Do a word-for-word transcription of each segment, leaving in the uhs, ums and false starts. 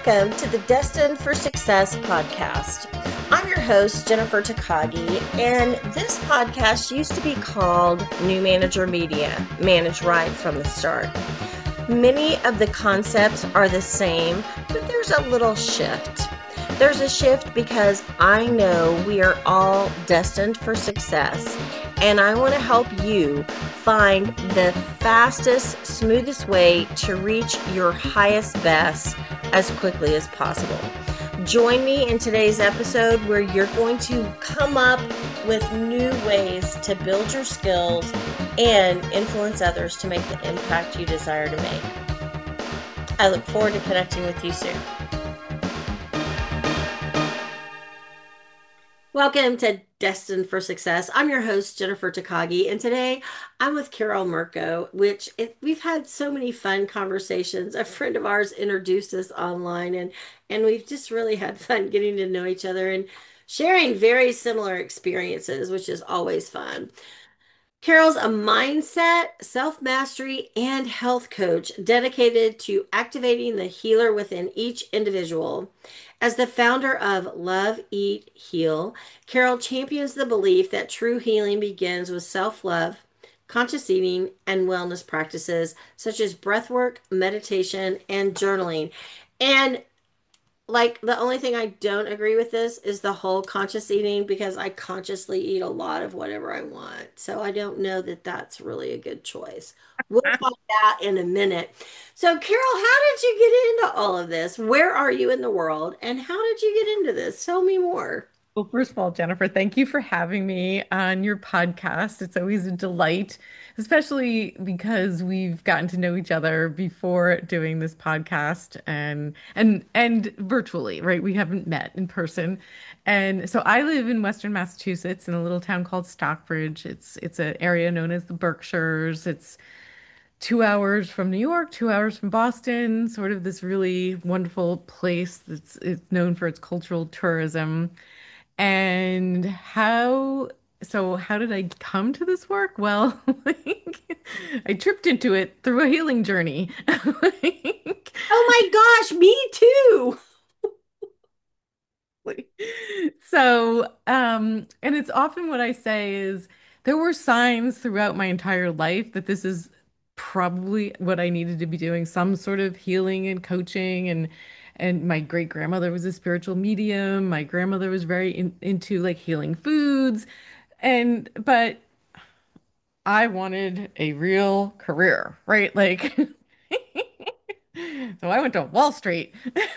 welcome to the Destined for Success podcast. I'm your host, Jennifer Takagi, and this podcast used to be called New Manager Media, Manage Right from the Start. Many of the concepts are the same, but there's a little shift. There's a shift because I know we are all destined for success, and I want to help you find the fastest, smoothest way to reach your highest best as quickly as possible. Join me in today's episode where you're going to come up with new ways to build your skills and influence others to make the impact you desire to make. I look forward to connecting with you soon. Welcome to Destined for Success. I'm your host, Jennifer Takagi, and today I'm with Carol Mirko, which it, we've had so many fun conversations. A friend of ours introduced us online, and, and we've just really had fun getting to know each other and sharing very similar experiences, which is always fun. Carol's a mindset, self mastery, and health coach dedicated to activating the healer within each individual. As the founder of Love, Eat, Heal, Carol champions the belief that true healing begins with self love, conscious eating, and wellness practices such as breathwork, meditation, and journaling. And like the only thing I don't agree with this is the whole conscious eating because I consciously eat a lot of whatever I want. So I don't know that that's really a good choice. We'll find out in a minute. So, Carol, how did you get into all of this? Where are you in the world? And how did you get into this? Tell me more. Well, first of all, Jennifer, thank you for having me on your podcast. It's always a delight, especially because we've gotten to know each other before doing this podcast and and and virtually, right? We haven't met in person. And so I live in Western Massachusetts in a little town called Stockbridge. It's it's an area known as the Berkshires. It's two hours from New York, two hours from Boston, sort of this really wonderful place that's it's known for its cultural tourism. And how, so how did I come to this work? Well, like, I tripped into it through a healing journey. Like, Oh my gosh, me too. so, um, and it's often what I say is there were signs throughout my entire life that this is probably what I needed to be doing, some sort of healing and coaching and and my great grandmother was a spiritual medium. My grandmother was very in, into like healing foods. And but I wanted a real career, right? Like so I went to Wall Street.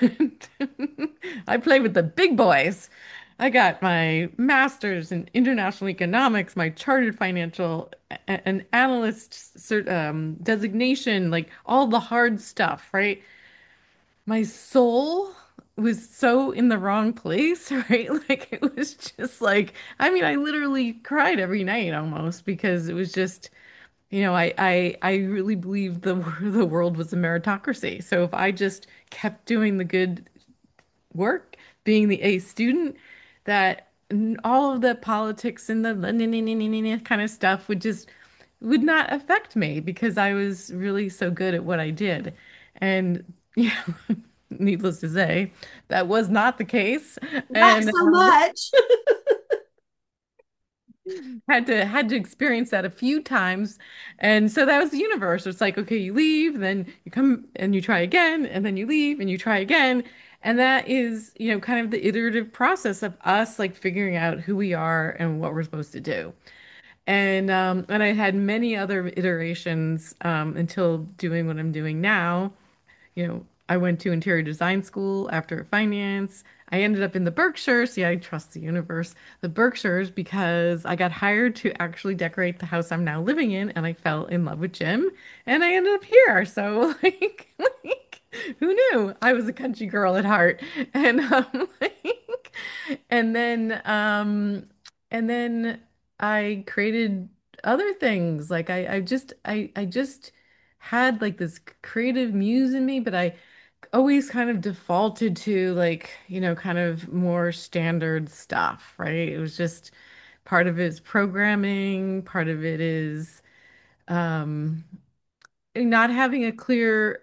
I played with the big boys. I got my master's in international economics, my chartered financial a- an analyst cert, um, designation, like all the hard stuff, right? My soul was so in the wrong place, right? Like it was just like, I mean, I literally cried every night almost because it was just, you know, I I I really believed the the world was a meritocracy. So if I just kept doing the good work, being the A student, that n- all of the politics and the kind of stuff would just would not affect me because I was really so good at what I did. And yeah, needless to say, that was not the case. Not And so um, much. had to had to experience that a few times. And so that was the universe. It's like, okay, you leave, then you come and you try again, and then you leave and you try again. And that is, you know, kind of the iterative process of us like figuring out who we are and what we're supposed to do. And um, and I had many other iterations um, until doing what I'm doing now. You know, I went to interior design school after finance. I ended up in the Berkshires. See, I trust the universe. The Berkshires because I got hired to actually decorate the house I'm now living in, and I fell in love with Jim, and I ended up here. So, like, like who knew? I was a country girl at heart, and um, like, and then um, and then I created other things. Like I, I just, I, I just had like this creative muse in me, but I always kind of defaulted to like, you know, kind of more standard stuff, right? It was just part of it is programming, part of it is um not having a clear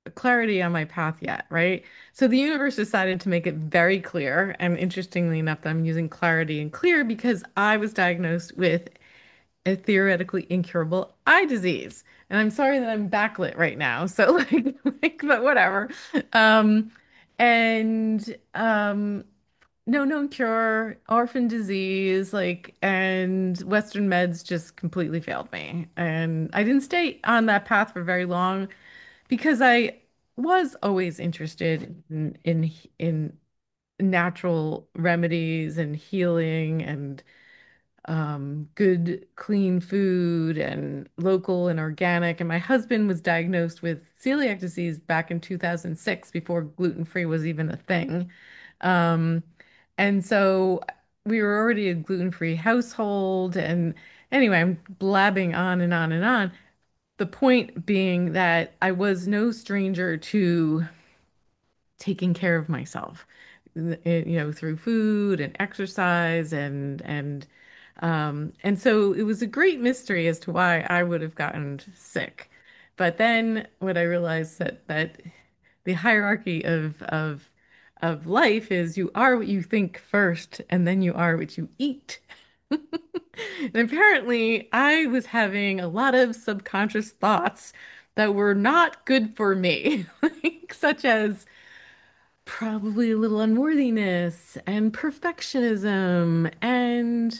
clarity on my path yet, right? So the universe decided to make it very clear. And interestingly enough, that I'm using clarity and clear because I was diagnosed with a theoretically incurable eye disease. And I'm sorry that I'm backlit right now. So like, like, but whatever. Um, and um, no known cure, orphan disease, like, and Western meds just completely failed me. And I didn't stay on that path for very long because I was always interested in in in natural remedies and healing and um, good, clean food and local and organic. And my husband was diagnosed with celiac disease back in two thousand six before gluten-free was even a thing. Um, and so we were already a gluten-free household. And anyway, I'm blabbing on and on and on. The point being that I was no stranger to taking care of myself, you know, through food and exercise and and um and so it was a great mystery as to why I would have gotten sick. But then what I realized that that the hierarchy of of of life is you are what you think first, and then you are what you eat. And apparently, I was having a lot of subconscious thoughts that were not good for me, like, such as probably a little unworthiness and perfectionism and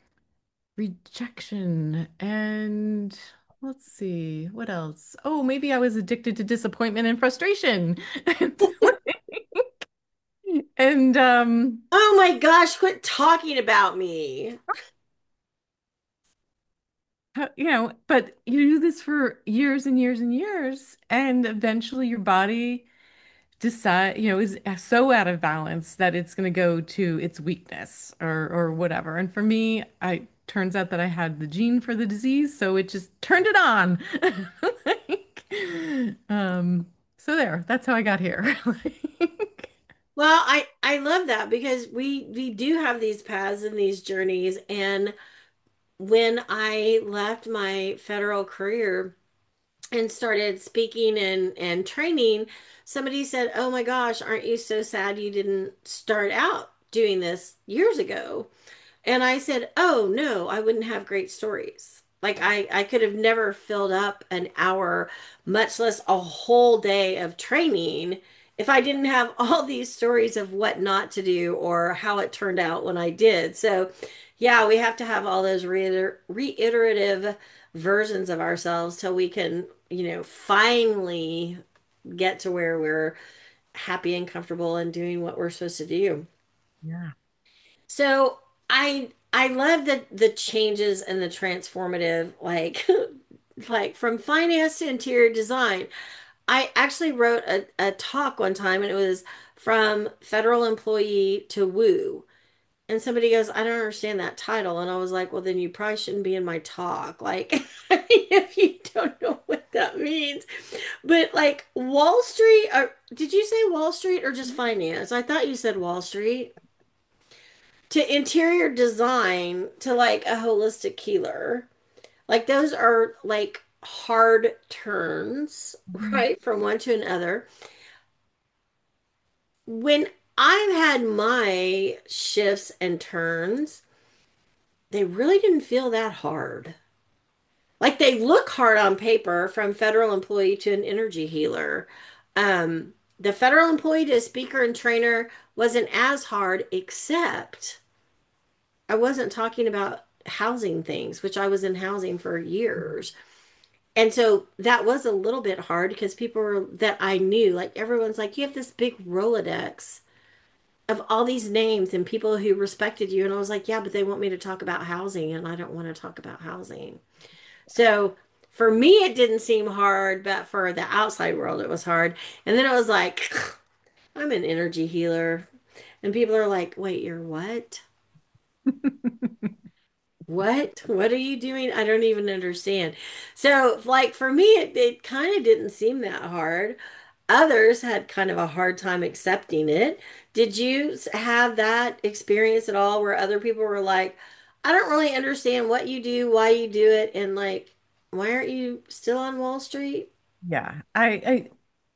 rejection and let's see, what else? Oh, maybe I was addicted to disappointment and frustration. And um Oh my gosh, quit talking about me. how- you know, but you do this for years and years and years, and eventually your body decide, you know, is so out of balance that it's going to go to its weakness or or whatever. And for me, I turns out that I had the gene for the disease, so it just turned it on. Like, um, so there, that's how I got here. Like, Well, I I love that because we we do have these paths and these journeys. And when I left my federal career and started speaking and and training, somebody said, "Oh my gosh, aren't you so sad you didn't start out doing this years ago?" And I said, "Oh no, I wouldn't have great stories. Like I I could have never filled up an hour, much less a whole day of training if I didn't have all these stories of what not to do or how it turned out when I did." So, yeah, we have to have all those reiter reiterative versions of ourselves till we can, you know, finally get to where we're happy and comfortable and doing what we're supposed to do. yeah. So I I love the the changes and the transformative, like like from finance to interior design. I actually wrote a, a talk one time, and it was from federal employee to woo. And somebody goes, "I don't understand that title." And I was like, "Well, then you probably shouldn't be in my talk." Like, if you don't know what that means. But like Wall Street, or did you say Wall Street or just finance? I thought you said Wall Street. To interior design to like a holistic healer. Like those are like hard turns, Mhm. right? From one to another. When I've had my shifts and turns, they really didn't feel that hard. Like they look hard on paper from federal employee to an energy healer. Um, the federal employee to speaker and trainer wasn't as hard, except I wasn't talking about housing things, which I was in housing for years. And so that was a little bit hard because people were that I knew, like everyone's like, you have this big Rolodex of all these names and people who respected you. And I was like, yeah, but they want me to talk about housing, and I don't want to talk about housing. So for me, it didn't seem hard, but for the outside world, it was hard. And then it was like, I'm an energy healer. And people are like, wait, you're what? What? What are you doing? I don't even understand. So, like for me, it, it kind of didn't seem that hard. Others had kind of a hard time accepting it. Did you s- have that experience at all where other people were like, I don't really understand what you do, why you do it, and like, why aren't you still on Wall Street? Yeah. I,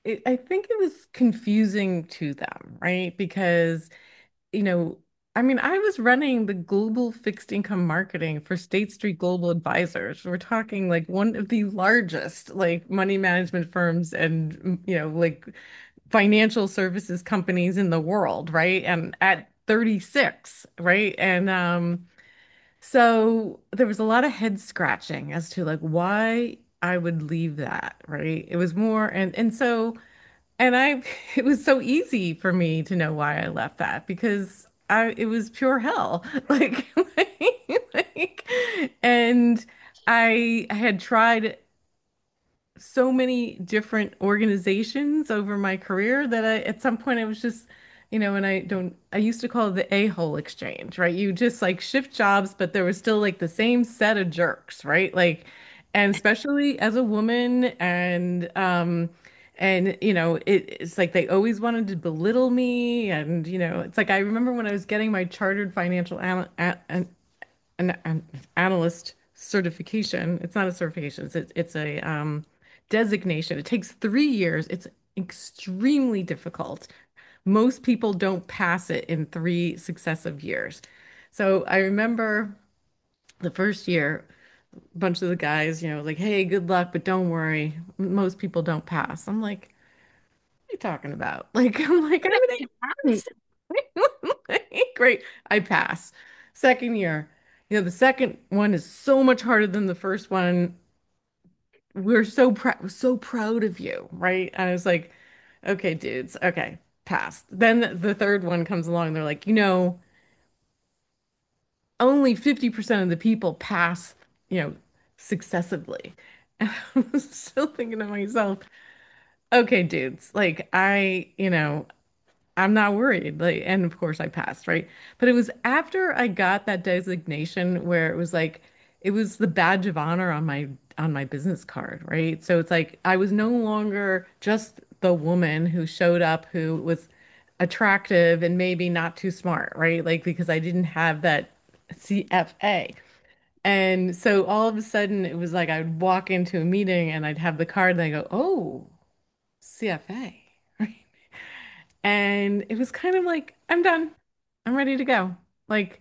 it, I think it was confusing to them, right? Because, you know, I mean, I was running the global fixed income marketing for State Street Global Advisors. We're talking like one of the largest like money management firms and, mm, you know, like financial services companies in the world, right? And at thirty-six, right? And um so there was a lot of head scratching as to like why I would leave that, right? It was more and and so and I it was so easy for me to know why I left that because I it was pure hell. Like like, like and I I had tried so many different organizations over my career that I, at some point I was just, you know, and I don't, I used to call it the a-hole exchange, right? You just like shift jobs, but there was still like the same set of jerks, right? Like, and especially as a woman and, um, and you know, it, it's like they always wanted to belittle me. And, you know, it's like I remember when I was getting my chartered financial an, an, an, an analyst certification. It's not a certification. It's it's a um, designation. It takes three years. It's extremely difficult. Most people don't pass it in three successive years. So I remember the first year, a bunch of the guys, you know, like, hey, good luck, but don't worry. Most people don't pass. I'm like, what are you talking about? Like, I'm like, I'm an great. I pass. Second year. You know, the second one is so much harder than the first one. We're so proud, so proud of you, right? And I was like, okay, dudes, okay, pass. Then the third one comes along. They're like, you know, only fifty percent of the people pass, you know, successively. And I was still thinking to myself, okay, dudes, like I, you know, I'm not worried. Like, and of course I passed, right? But it was after I got that designation where it was like it was the badge of honor on my on my business card, right? So it's like I was no longer just the woman who showed up who was attractive and maybe not too smart, right? Like because I didn't have that C F A. And so all of a sudden it was like I'd walk into a meeting and I'd have the card and I go, "Oh, C F A." And it was kind of like, I'm done. I'm ready to go. Like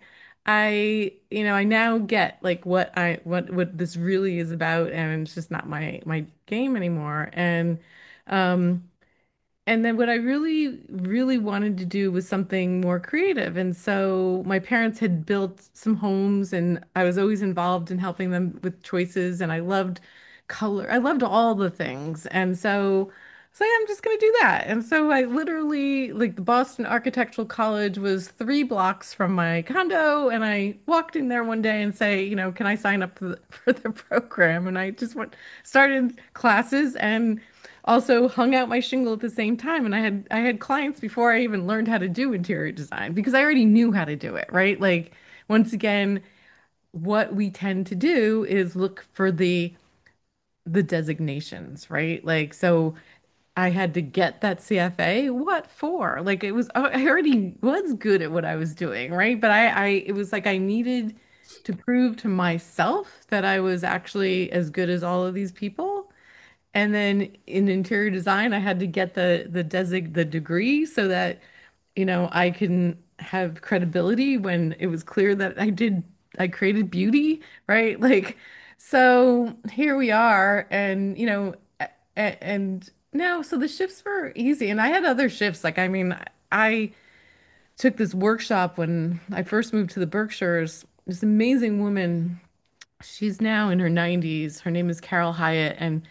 I, you know, I now get like what I what what this really is about and it's just not my my game anymore. And um and then what I really, really wanted to do was something more creative. And so my parents had built some homes and I was always involved in helping them with choices. And I loved color. I loved all the things. And so I was like, I'm just going to do that. And so I literally, like the Boston Architectural College was three blocks from my condo. And I walked in there one day and say, you know, can I sign up for the, for the program? And I just went, started classes and also hung out my shingle at the same time. And I had I had clients before I even learned how to do interior design because I already knew how to do it, right? Like once again, what we tend to do is look for the the designations, right? Like so I had to get that C F A. What for? Like it was I already was good at what I was doing, right? But I I it was like I needed to prove to myself that I was actually as good as all of these people. And then in interior design, I had to get the the desig the degree so that, you know, I can have credibility when it was clear that I did I created beauty, right? Like, so here we are, and you know, a- a- and no, so the shifts were easy, and I had other shifts. Like, I mean, I took this workshop when I first moved to the Berkshires. This amazing woman, she's now in her nineties. Her name is Carol Hyatt, and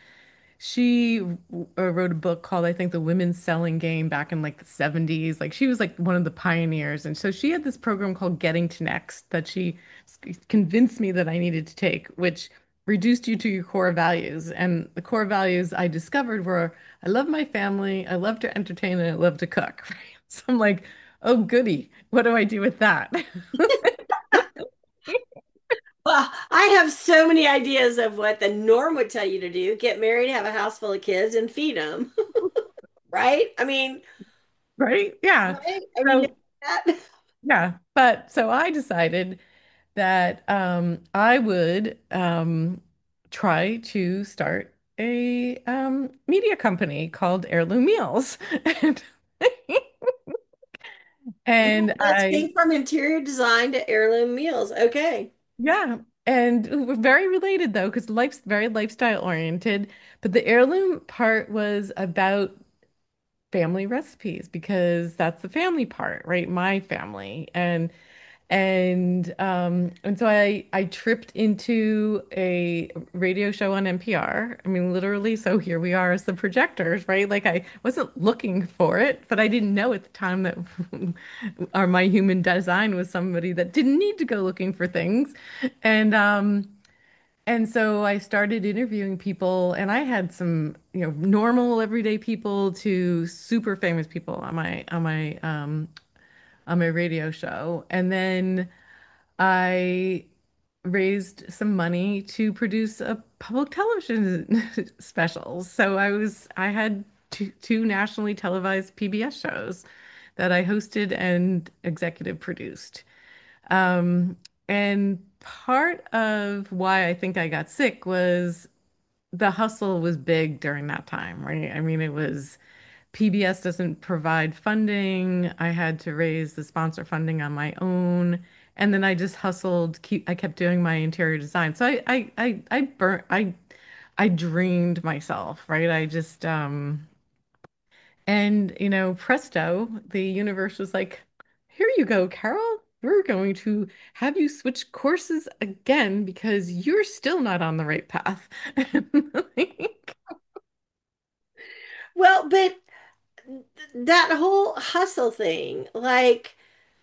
she uh, wrote a book called, I think, The Women's Selling Game back in like the seventies. Like she was like one of the pioneers. And so she had this program called Getting to Next that she s- convinced me that I needed to take, which reduced you to your core values. And the core values I discovered were I love my family, I love to entertain, and I love to cook. Right? So I'm like, oh, goody. What do I do with that? Well, I have so many ideas of what the norm would tell you to do. Get married, have a house full of kids, and feed them. Right? I mean, Right? Yeah. right? I mean, So, that. yeah. But so I decided that um, I would um, try to start a um, media company called Heirloom Meals. And, Yeah, and let's I, think from interior design to heirloom meals. Okay. yeah, and we're very related though, because life's very lifestyle oriented. But the heirloom part was about family recipes because that's the family part, right? My family. And and um and so I I tripped into a radio show on N P R. I mean, literally, so here we are as the projectors, right? Like I wasn't looking for it, but I didn't know at the time that our my human design was somebody that didn't need to go looking for things. And um and so I started interviewing people, and I had some, you know, normal everyday people to super famous people on my on my um on my radio show. And then I raised some money to produce a public television specials. So I was I had two, two nationally televised P B S shows that I hosted and executive produced. Um, and part of why I think I got sick was the hustle was big during that time, right? I mean, it was P B S doesn't provide funding. I had to raise the sponsor funding on my own. And then I just hustled, keep I kept doing my interior design. So I I I I burnt I I dreamed myself, right? I just um and you know, presto, the universe was like, here you go, Carol. We're going to have you switch courses again because you're still not on the right path. Like, Well, but that whole hustle thing, like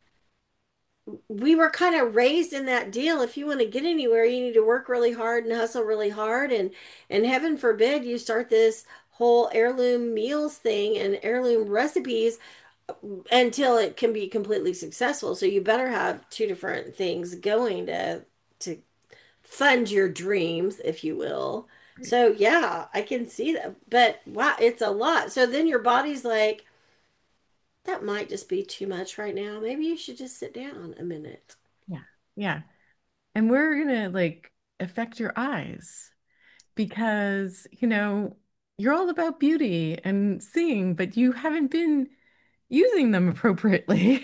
we were kind of raised in that deal. If you want to get anywhere, you need to work really hard and hustle really hard. And and heaven forbid you start this whole heirloom meals thing and heirloom recipes until it can be completely successful. So you better have two different things going to to fund your dreams, if you will. So yeah, I can see that. But wow, it's a lot. So then your body's like, that might just be too much right now. Maybe you should just sit down a minute. yeah, yeah. And we're gonna like affect your eyes because, you know, you're all about beauty and seeing, but you haven't been using them appropriately.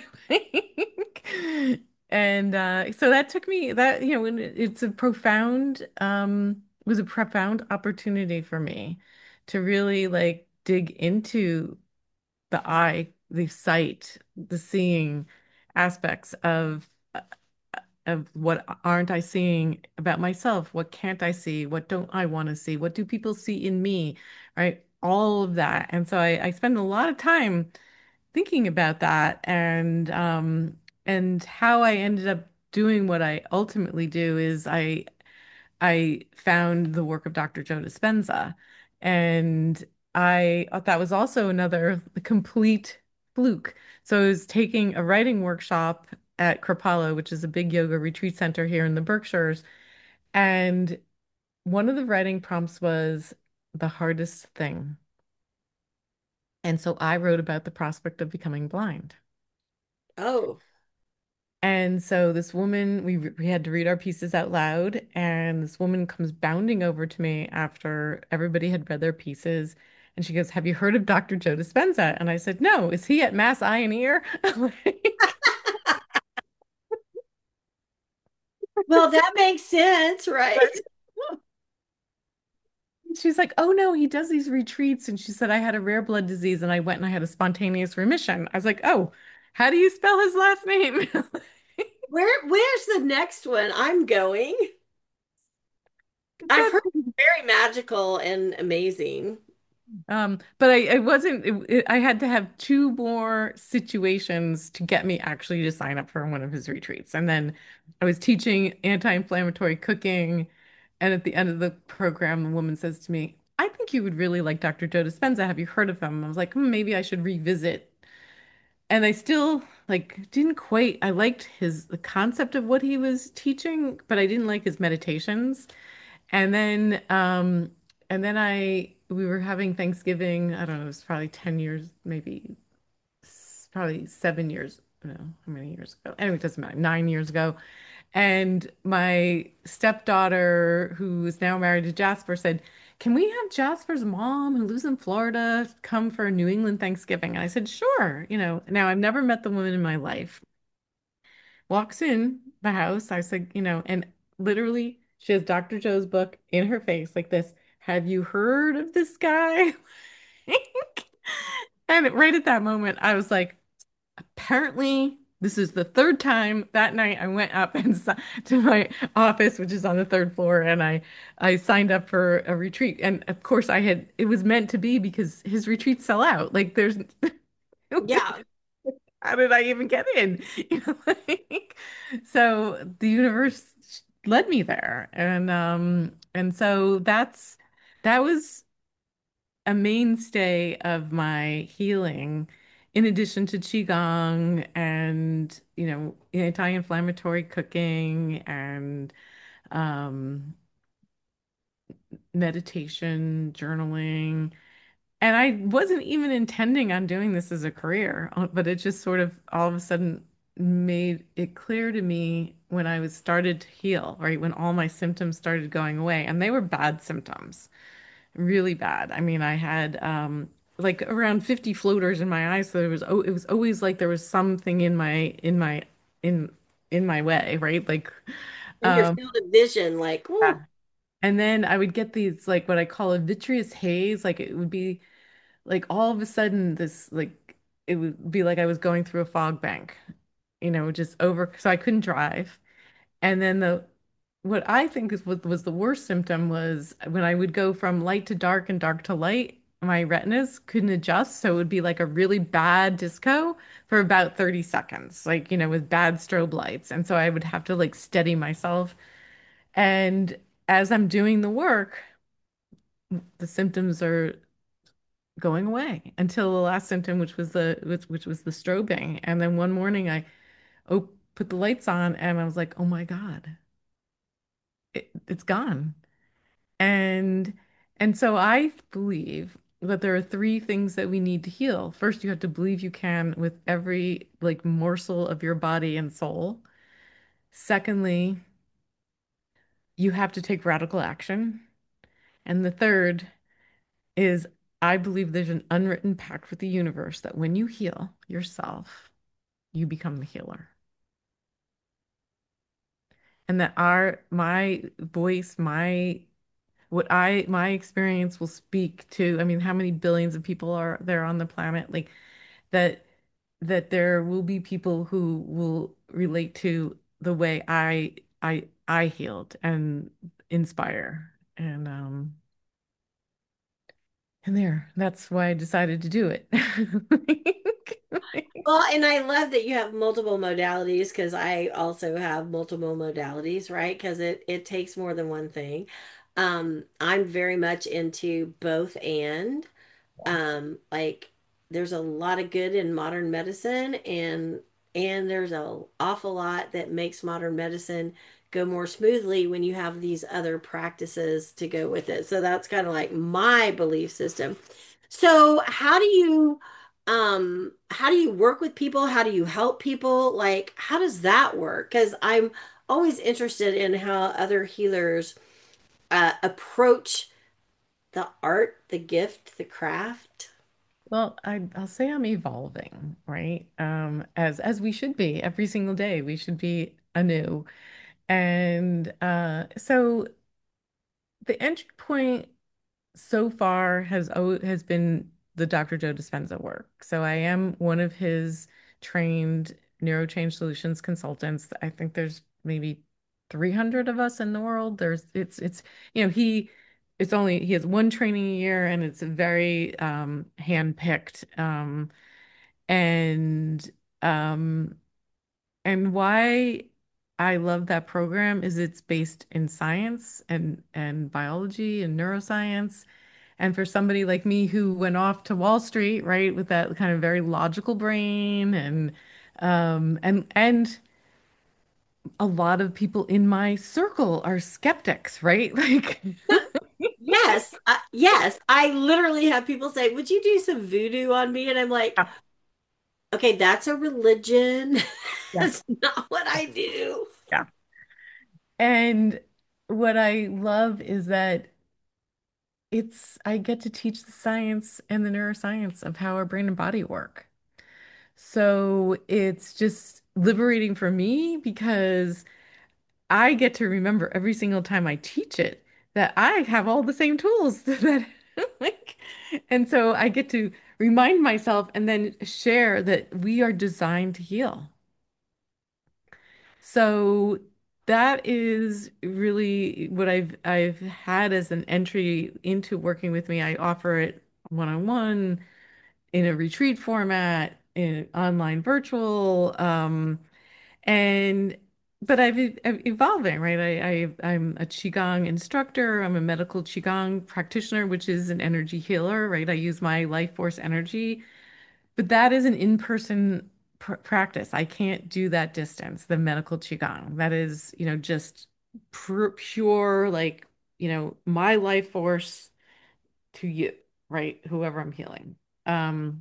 Like, and uh, so that took me that, you know, and it- it's a profound, um, was a profound opportunity for me to really like dig into the eye, the sight, the seeing aspects of uh, of what aren't I seeing about myself? What can't I see? What don't I want to see? What do people see in me? Right? All of that. And so I, I spend a lot of time thinking about that and um and how I ended up doing what I ultimately do is I I found the work of Doctor Joe Dispenza. And I thought that was also another complete fluke. So I was taking a writing workshop at Kripalu, which is a big yoga retreat center here in the Berkshires. And one of the writing prompts was the hardest thing. And so I wrote about the prospect of becoming blind. Oh, And so this woman, we we had to read our pieces out loud, and this woman comes bounding over to me after everybody had read their pieces, and she goes, "Have you heard of Doctor Joe Dispenza?" And I said, "No, is he at Mass Eye and Ear?" Like, well, that makes sense, right? she's like, "Oh no, he does these retreats." And she said, "I had a rare blood disease, and I went and I had a spontaneous remission." I was like, "Oh, how do you spell his last name?" Where where's the next one? I'm going. I've So heard it's very magical and amazing. Um, but I, I wasn't, it, it- I had to have two more situations to get me actually to sign up for one of his retreats. And then I was teaching anti-inflammatory cooking. And at the end of the program, the woman says to me, I think you would really like Doctor Joe Dispenza. Have you heard of him? I was like, hmm, maybe I should revisit. And I still like didn't quite, I liked his, the concept of what he was teaching, but I didn't like his meditations. And then um and then I we were having Thanksgiving, I don't know, it was probably ten years, maybe s- probably seven years, no, how many years ago? Anyway, it doesn't matter, nine years ago. And my stepdaughter, who is now married to Jasper, said, can we have Jasper's mom who lives in Florida come for a New England Thanksgiving? And I said, sure. You know, now I've never met the woman in my life. Walks in the house. I said, you know, and literally she has doctor Joe's book in her face like this. Have you heard of this guy? And right at that moment, I was like, apparently, this is the third time that night I went up and si- to my office, which is on the third floor, and I I signed up for a retreat. And of course, I had it was meant to be because his retreats sell out. Like there's Yeah. how did I even get in? You know, like, so the universe led me there, and um and so that's that was a mainstay of my healing, in addition to Qigong and, you know, anti-inflammatory cooking and um, meditation, journaling. And I wasn't even intending on doing this as a career, uh, but it just sort of all of a sudden made it clear to me when I was started to heal, right? When all my symptoms started going away, and they were bad symptoms. Really bad. I mean, I had um like around fifty floaters in my eyes, so there was oh it was always like there was something in my in my in in my way, right? Like And your um field of vision, like, yeah. ooh, And then I would get these like what I call a vitreous haze, like it would be like all of a sudden this like it would be like I was going through a fog bank, you know, just over so I couldn't drive. And then the what I think is what was the worst symptom was when I would go from light to dark and dark to light, my retinas couldn't adjust. So it would be like a really bad disco for about thirty seconds, like, you know, with bad strobe lights. And so I would have to like steady myself. And as I'm doing the work, the symptoms are going away until the last symptom, which was the which, which was the strobing. And then one morning I oh put the lights on and I was like, oh my God, it, it's gone. And and so I believe that there are three things that we need to heal. First, you have to believe you can with every like morsel of your body and soul. Secondly, you have to take radical action. And the third is I believe there's an unwritten pact with the universe that when you heal yourself, you become the healer. And that our my voice, my what I my experience will speak to, I mean, how many billions of people are there on the planet? Like that that there will be people who will relate to the way I I I healed and inspire. And um and there, that's why I decided to do it. well, and I love that you have multiple modalities because I also have multiple modalities, right? Because it it takes more than one thing. Um, I'm very much into both and. Um, like there's a lot of good in modern medicine and and there's a awful lot that makes modern medicine go more smoothly when you have these other practices to go with it. So that's kind of like my belief system. So how do you um how do you work with people? How do you help people? Like how does that work? Because I'm always interested in how other healers uh, approach the art, the gift, the craft. Well, I, I'll say I'm evolving, right? Um, as as we should be every single day. We should be anew. And uh, so the entry point so far has o- has been the doctor Joe Dispenza work. So I am one of his trained neurochange solutions consultants. I think there's maybe three hundred of us in the world. There's it's it's you know he it's only he has one training a year and it's very um hand-picked um and um and why I love that program is it's based in science and and biology and neuroscience. And for somebody like me who went off to Wall Street, right, with that kind of very logical brain and um and and a lot of people in my circle are skeptics, right? Like Yes, uh, yes. I literally have people say, "Would you do some voodoo on me?" And I'm like, yeah, "Okay, that's a religion. yeah, That's not what I do." yeah. And what I love is that it's I get to teach the science and the neuroscience of how our brain and body work. So it's just liberating for me because I get to remember every single time I teach it that I have all the same tools that like, and so I get to remind myself and then share that we are designed to heal. So that is really what I've I've had as an entry into working with me. I offer it one-on-one in a retreat format, in online virtual, um, and but I've, e- I'm evolving, right? I, I I'm a Qigong instructor. I'm a medical Qigong practitioner, which is an energy healer, right? I use my life force energy, but that is an in-person pr practice. I can't do that distance, the medical Qigong. That is, you know, just pure, pure, like, you know, my life force to you, right? Whoever I'm healing. Um,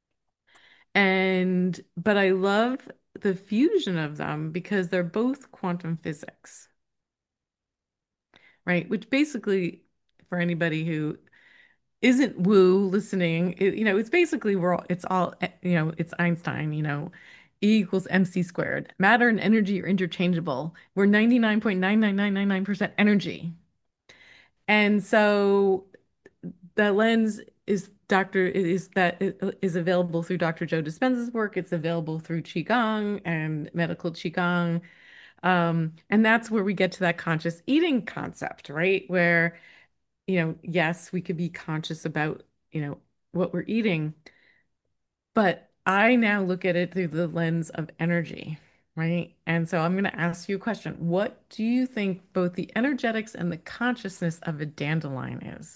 and but I love the fusion of them because they're both quantum physics, right? Which basically, for anybody who isn't woo listening, it, you know, it's basically we're all, it's all, eh, you know, it's Einstein, you know, E equals mc squared. Matter and energy are interchangeable. We're ninety-nine point nine nine nine nine nine percent energy. And so the lens is Doctor is that is available through Doctor Joe Dispenza's work. It's available through Qigong and medical Qigong. Um, and that's where we get to that conscious eating concept, right? Where, you know, yes, we could be conscious about, you know, what we're eating, but I now look at it through the lens of energy, right? And so I'm going to ask you a question. What do you think both the energetics and the consciousness of a dandelion is?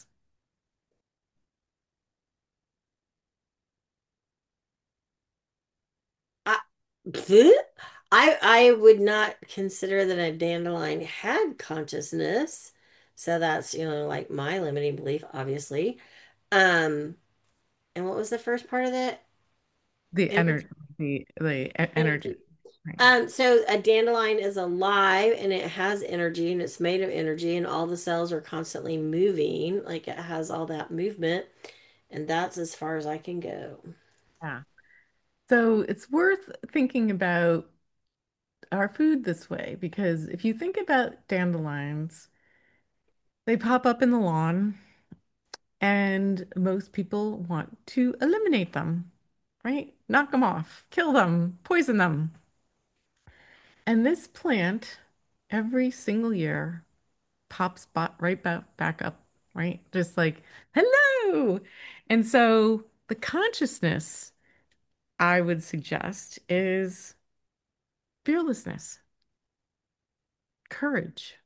I, I I would not consider that a dandelion had consciousness. So that's, you know, like my limiting belief, obviously. Um, and what was the first part of that? The Energy. energy, the the e- energy, Energy. right? Um, so a dandelion is alive and it has energy and it's made of energy and all the cells are constantly moving, like it has all that movement, and that's as far as I can go. Yeah. So it's worth thinking about our food this way because if you think about dandelions, they pop up in the lawn and most people want to eliminate them, right? Knock them off, kill them, poison them. And this plant, every single year, pops ba- right ba- back up, right? Just like, hello. And so the consciousness I would suggest is fearlessness, courage.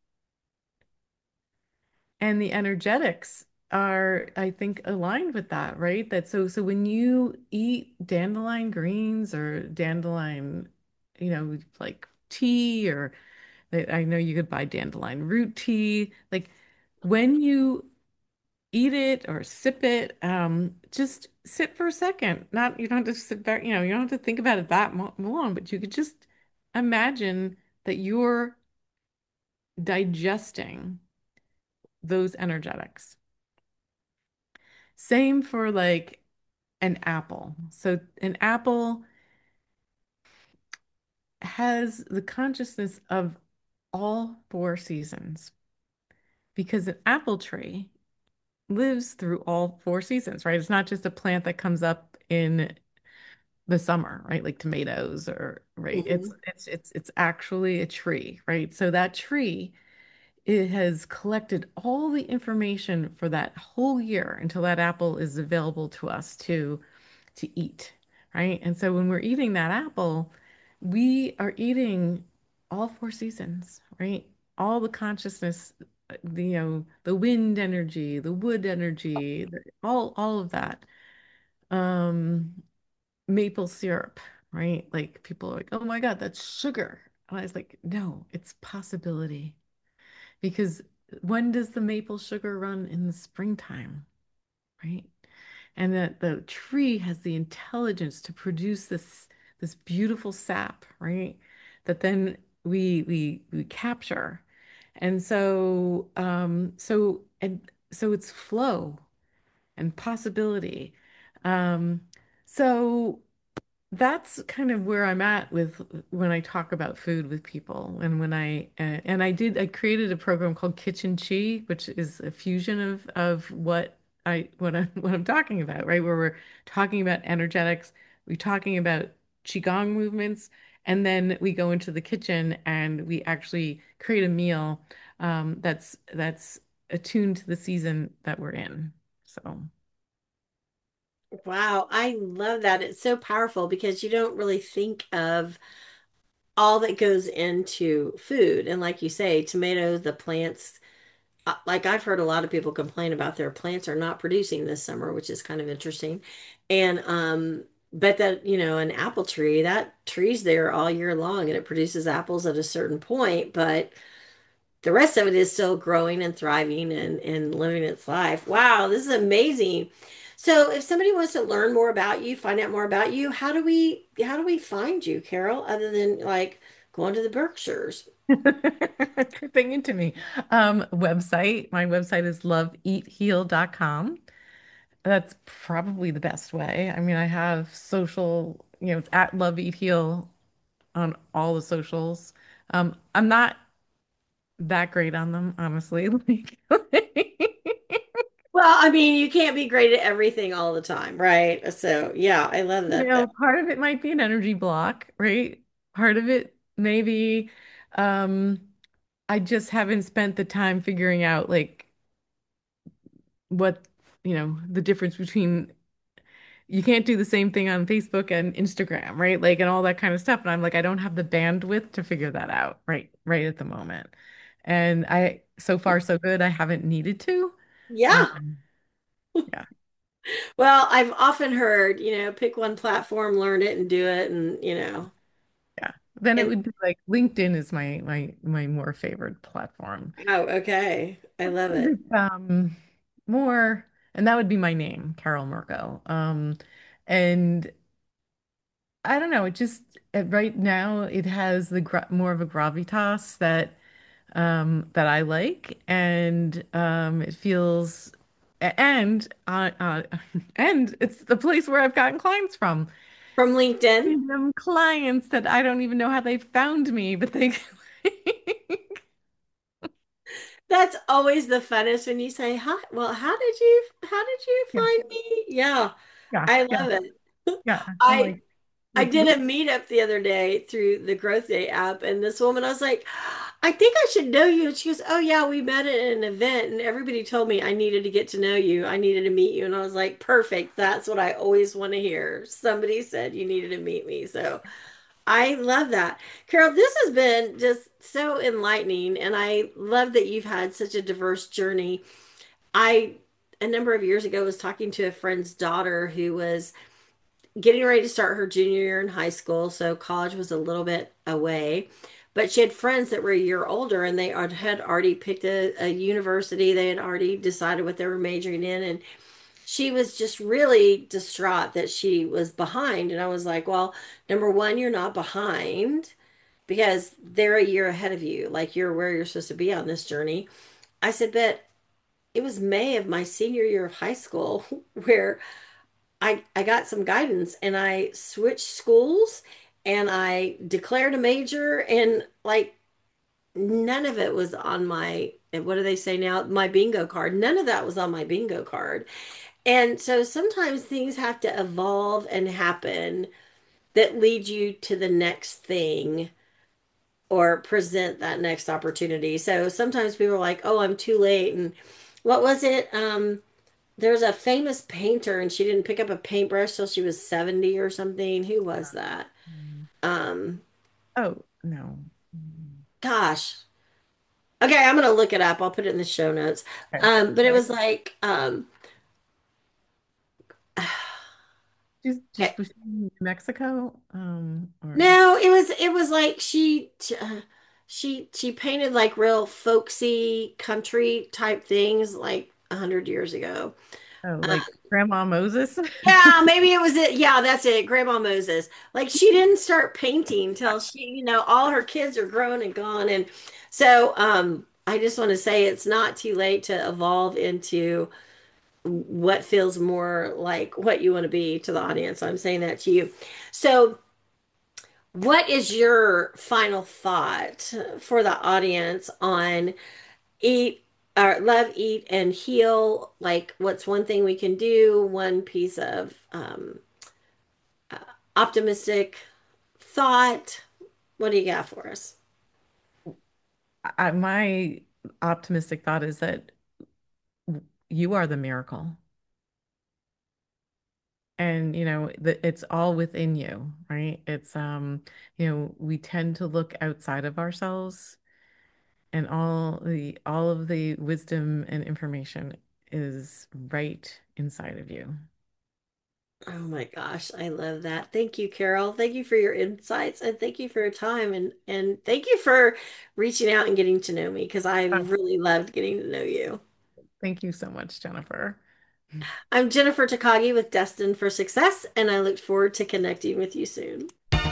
And the energetics are, I think, aligned with that, right? That so so when you eat dandelion greens or dandelion, you know, like tea or I know you could buy dandelion root tea, like when you eat it or sip it, um, just sit for a second. Not you don't have to sit back, you know, you don't have to think about it that mo long, but you could just imagine that you're digesting those energetics. Same for like an apple. So an apple has the consciousness of all four seasons because an apple tree lives through all four seasons, right? It's not just a plant that comes up in the summer, right? Like tomatoes or right. It's Hmm. it's it's it's actually a tree, right? So that tree it has collected all the information for that whole year until that apple is available to us to to eat, right? And so when we're eating that apple, we are eating all four seasons, right? All the consciousness, uh, the, you know, the wind energy, the wood energy, the- all all of that. Um, maple syrup, right? Like people are like, "Oh my God, that's sugar." And I was like, "No, it's possibility." Because when does the maple sugar run in the springtime, right? And that the tree has the intelligence to produce this this beautiful sap, right? That then we we we capture. And so um so and so it's flow and possibility. Um, so that's kind of where I'm at with when I talk about food with people. And when I uh, and I did I created a program called Kitchen Chi, which is a fusion of of what I what I what I'm talking about, right? Where we're talking about energetics, we're talking about qigong movements, and then we go into the kitchen and we actually create a meal um, that's that's attuned to the season that we're in. So Wow, I love that. It's so powerful because you don't really think of all that goes into food. And like you say, tomatoes, the plants, uh, like I've heard a lot of people complain about their plants are not producing this summer, which is kind of interesting. And um, but that, you know, an apple tree, that tree's there all year long and it produces apples at a certain point, but the rest of it is still growing and thriving and, and living its life. Wow, this is amazing. So if somebody wants to learn more about you, find out more about you, how do we how do we find you, Carol, other than like going to the Berkshires? tripping into me. Um, website. My website is love eat heal dot com. That's probably the best way. I mean, I have social, you know, it's at Love Eat Heal on all the socials. Um, I'm not that great on them, honestly. Like, Well, I mean, you can't be great at everything all the time, right? So, yeah, I love you that though. know, part of it might be an energy block, right? Part of it maybe um I just haven't spent the time figuring out like what, you know, the difference between you can't do the same thing on Facebook and Instagram, right? Like and all that kind of stuff. And I'm like, I don't have the bandwidth to figure that out right right at the moment. And I so far so good. I haven't needed to. Yeah. Um, yeah, Well, I've often heard, you know, pick one platform, learn it and do it and, you know, yeah. Then it and would be like LinkedIn is my my my more favored platform. oh, okay. I love it. Um, more, and that would be my name, Carol Mirko. Um, and I don't know, it just uh, right now it has the gra more of a gravitas that um that I like and um it feels and uh, uh and it's the place where I've gotten clients from. From LinkedIn. Random clients that I don't even know how they found me, but they That's always the funnest when you say, "Hi, well, how did you how did you yeah, find me?" Yeah, yeah, I yeah, love it. yeah. I'm I like I like did this, a meetup the other day through the Growth Day app, and this woman, I was like, I think I should know you. And she goes, Oh, yeah, we met at an event, and everybody told me I needed to get to know you. I needed to meet you. And I was like, Perfect. That's what I always want to hear. Somebody said you needed to meet me. So I love that. Carol, this has been just so enlightening, and I love that you've had such a diverse journey. I, a number of years ago, was talking to a friend's daughter who was getting ready to start her junior year in high school, so college was a little bit away. But she had friends that were a year older, and they had already picked a, a university. They had already decided what they were majoring in, and she was just really distraught that she was behind. And I was like, well, number one, you're not behind because they're a year ahead of you. Like you're where you're supposed to be on this journey. I said, but it was May of my senior year of high school where I I got some guidance and I switched schools and I declared a major and like none of it was on my what do they say now? My bingo card. None of that was on my bingo card. And so sometimes things have to evolve and happen that lead you to the next thing or present that next opportunity. So sometimes people are like, "Oh, I'm too late." And what was it? Um there's a famous painter and she didn't pick up a paintbrush till she was seventy or something. Who was that? mm, Um, oh no. Mm, gosh. Okay, I'm gonna look it up. I'll put it in the show notes. okay. Um, but it was like um She's just was she in New Mexico, um, or no, it was it was like she uh, she she painted like real folksy country type things like a hundred years ago. oh, Uh, like Grandma Moses. Yeah, maybe it was it. Yeah, that's it. Grandma Moses. Like she didn't start painting till she, you know, all her kids are grown and gone. And so um I just want to say it's not too late to evolve into what feels more like what you want to be to the audience. So I'm saying that to you. So, what is your final thought for the audience on eat or love, eat, and heal? Like, what's one thing we can do? One piece of um, uh, optimistic thought. What do you got for us? I, my optimistic thought is that you are the miracle. And you know that it's all within you, right? It's um, you know, we tend to look outside of ourselves, and all the all of the wisdom and information is right inside of you. Oh my gosh, I love that. Thank you, Carol. Thank you for your insights and thank you for your time and and thank you for reaching out and getting to know me because I Uh, really loved getting to know you. Thank you so much, Jennifer. I'm Jennifer Takagi with Destined for Success, and I look forward to connecting with you soon.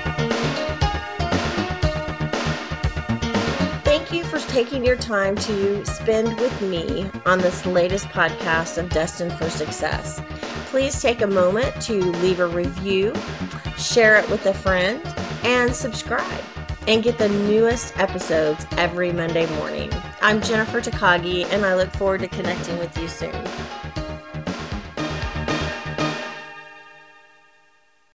Thank you for taking your time to spend with me on this latest podcast of Destined for Success. Please take a moment to leave a review, share it with a friend, and subscribe and get the newest episodes every Monday morning. I'm Jennifer Takagi, and I look forward to connecting with you soon.